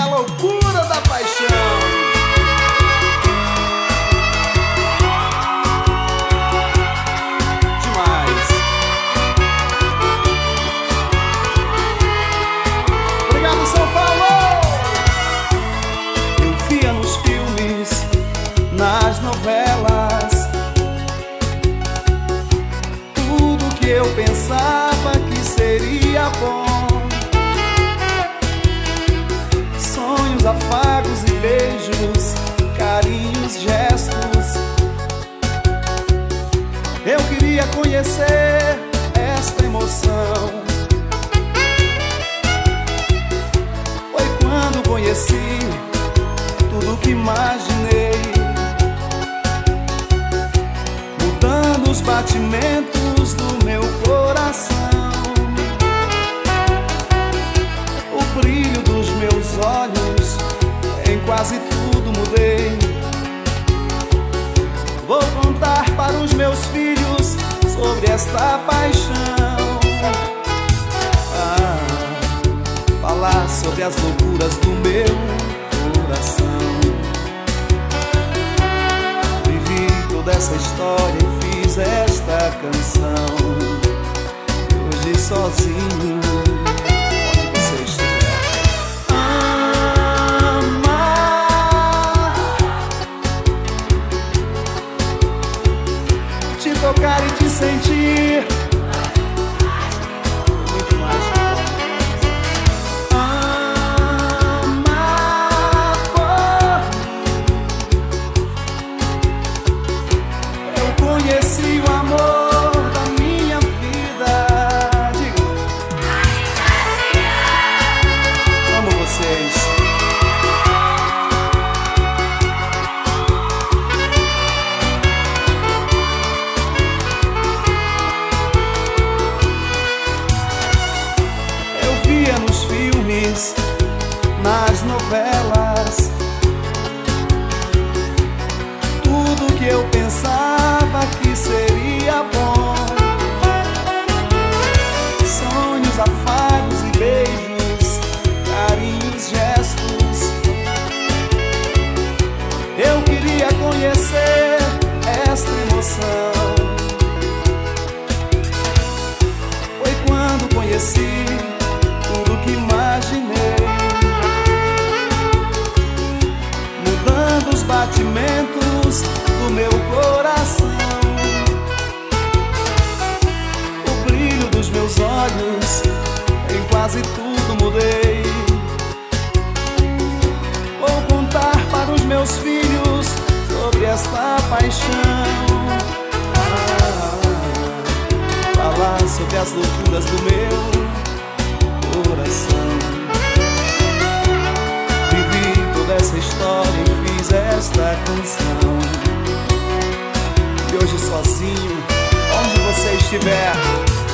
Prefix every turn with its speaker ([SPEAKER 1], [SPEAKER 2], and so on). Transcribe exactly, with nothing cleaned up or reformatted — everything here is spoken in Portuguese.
[SPEAKER 1] loucura da paixão. Demais. Obrigado, São Paulo. Eu via nos filmes, nas novelas, tudo que eu pensava que seria bom. Sonhos, afagos e beijos, carinhos, gestos. Eu queria conhecer esta emoção. Foi quando conheci tudo que imaginei, mudando os batimentos do meu coração. O brilho dos meus olhos, em quase tudo mudei. Vou contar para os meus filhos sobre esta paixão. Ah, falar sobre as loucuras do meu coração. Vivi toda essa história e fiz esta canção. E hoje sozinho, onde você estiver, amar, te tocar e te sentir. Muito mais que amar por mim. Eu conheci o amor da minha vida. Diga. Amo vocês. Nos filmes, nas novelas, tudo que eu pensava que seria bom. Sonhos, afagos e beijos, carinhos, gestos. Eu queria conhecer esta emoção. Foi quando conheci tudo que imaginei, mudando os batimentos do meu coração. O brilho dos meus olhos, em quase tudo mudei. Vou contar para os meus filhos sobre esta paixão. Ah, falar sobre as loucuras do meu coração. Vivi toda essa história e fiz esta canção. E hoje sozinho, onde você estiver,